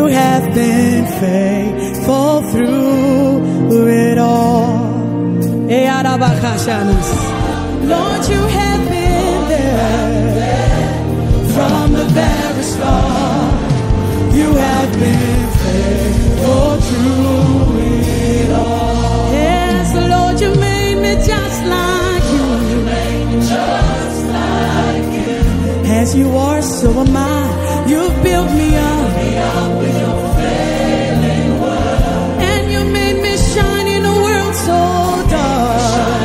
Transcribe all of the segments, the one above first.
You have been faithful through it all. Lord, you have been there from the very start. You have been faithful through it all. Yes, Lord, you made me just like you. You made me just like you. As you are, so am I. You've built me up with your failing word. And you made me shine in a world so dark.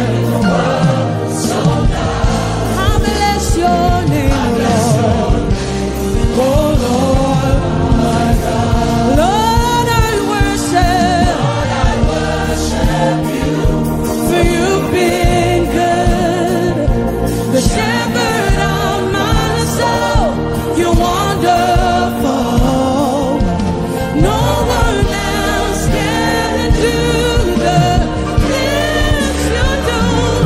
I bless your name, Lord. Oh, Lord, my God. Lord, I worship you. For you've been good. The shepherd of my soul. You're wonderful. No one else can do the things you do.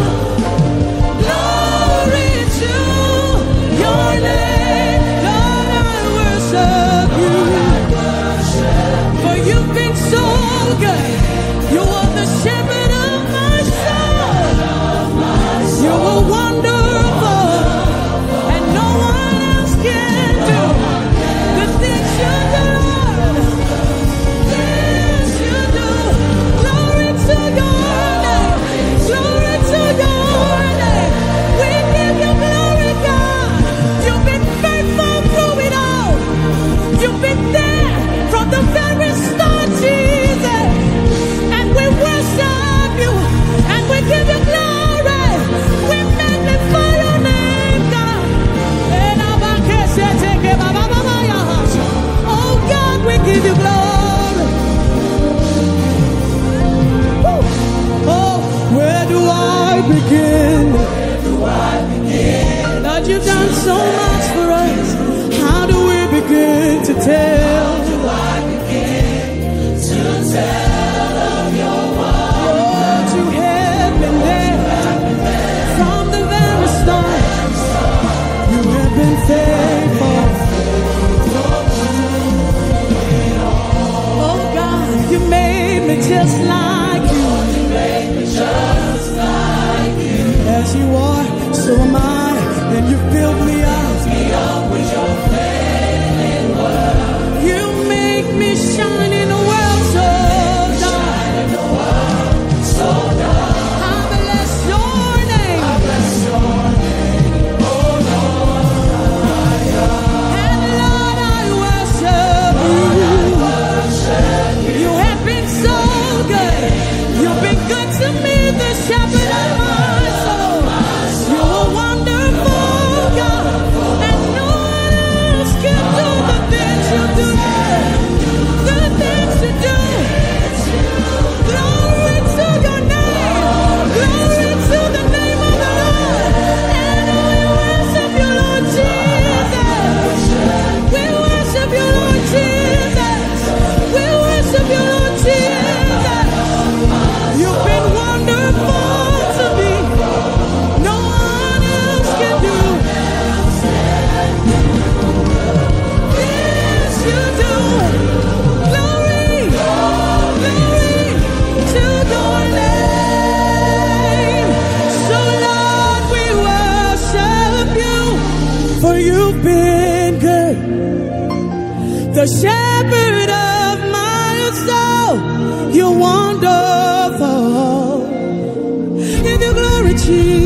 Glory to your name. Lord, I worship you. For you've been so good. You are the shepherd of my soul. You are wonderful. And no one else can do the things you do. Things you do. Glory to your name. Glory to your name. We give you glory, God. You've been faithful through it all. You've been there from the very start, Jesus. And we worship you. And we give you glory. We magnify your name, God. Oh, God, we give you glory. Woo. Oh, where do I begin? Lord, you've done so much for us. How do we begin to tell? Lord, you have been there from the very start. You have been faithful. Oh God, you made me just like you. As you are, so am I. And you built me up. You make me shine in a world so dark. I bless your name. And Lord, I worship you. You have been so good. You've been good to me, the shepherd of my soul. You are wonderful, God. And no one else can do the things you do. The things you do. Glory to your name. Glory to the name of the Lord. And we worship you, Lord Jesus. We worship you, Lord Jesus. We worship you, Lord Jesus. You've been wonderful to me. No one else can do. Yes, you do. Glory, glory to your name. So Lord, we worship you. For you've been good. The shepherd of my soul. You're wonderful. Give you glory, Jesus.